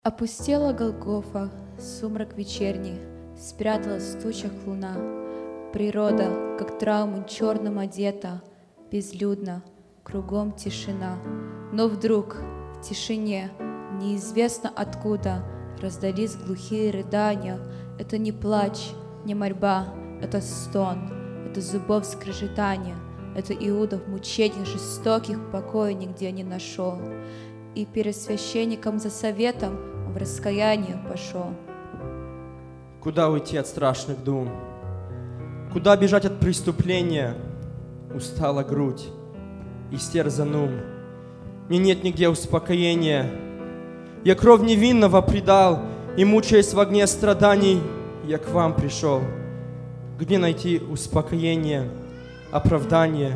Опустела Голгофа, сумрак вечерний, спряталась в тучах луна. Природа, как трауму черным одета, безлюдно, кругом тишина. Но вдруг в тишине, неизвестно откуда, раздались глухие рыдания. Это не плач, не мольба, это стон, это зубов скрежетание. Это Иуда в мучениях жестоких покоя нигде не нашел. И перед священником за советом в раскаяние пошел. Куда уйти от страшных дум? Куда бежать от преступления? Устала грудь, истерзан ум. Мне нет нигде успокоения. Я кровь невинного предал, и, мучаясь в огне страданий, я к вам пришел. Где найти успокоение, оправдание?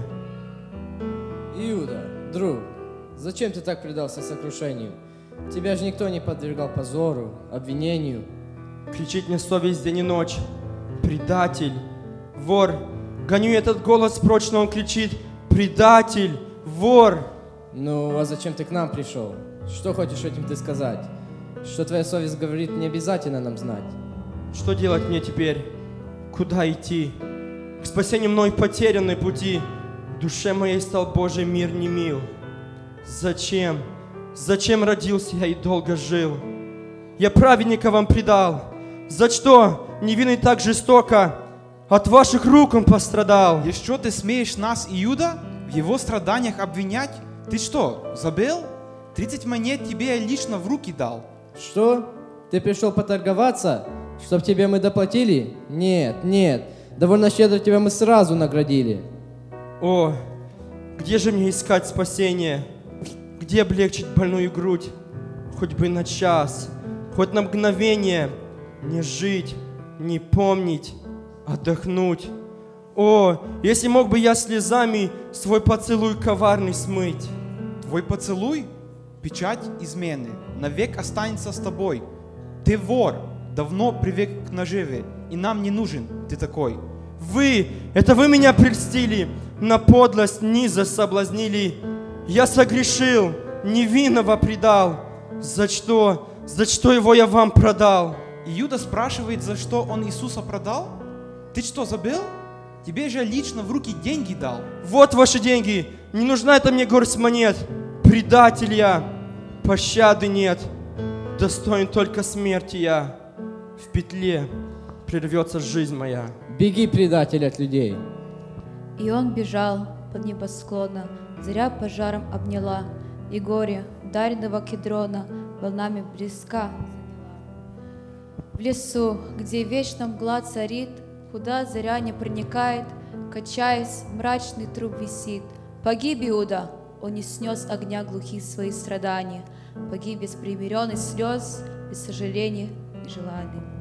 Иуда, друг, зачем ты так предался сокрушению? Тебя же никто не подвергал позору, обвинению. Кричит мне совесть день и ночь. Предатель, вор. Гоню этот голос прочь, но он кричит: предатель, вор. Ну, а зачем ты к нам пришел? Что хочешь этим ты сказать? Что твоя совесть говорит, не обязательно нам знать. Что делать мне теперь? Куда идти? К спасению мной потерянной пути. Душе моей стал Божий мир не мил. Зачем? Зачем родился я и долго жил? Я праведника вам предал. За что невинный так жестоко? От ваших рук он пострадал. И что ты смеешь нас, Иуда, в его страданиях обвинять? Ты что, забыл? 30 монет тебе я лично в руки дал. Что? Ты пришел поторговаться? Чтоб тебе мы доплатили? Нет, нет. Довольно щедро тебя мы сразу наградили. О, где же мне искать спасение? Где облегчить больную грудь? Хоть бы на час, хоть на мгновение. Не жить, не помнить, отдохнуть. О, если мог бы я слезами свой поцелуй коварный смыть. Твой поцелуй, печать измены, навек останется с тобой. Ты вор, давно привык к наживе, и нам не нужен ты такой. Это вы меня прельстили, на подлость низость соблазнили. Я согрешил, невинного предал. За что его я вам продал? Иуда спрашивает, за что он Иисуса продал? Ты что, забыл? Тебе же лично в руки деньги дал. Вот ваши деньги, не нужна это мне горсть монет. Предатель я, пощады нет. Достоин только смерти я. В петле прервется жизнь моя. Беги, предатель, от людей. И он бежал под небосклона, заря пожаром обняла, и горе ударенного кедрона волнами близка. В лесу, где вечно мгла царит, куда заря не проникает, качаясь, мрачный труп висит. Погиб Иуда, он не снес огня глухих своих страданий, погиб без примиренных слез, без сожаления и желаний.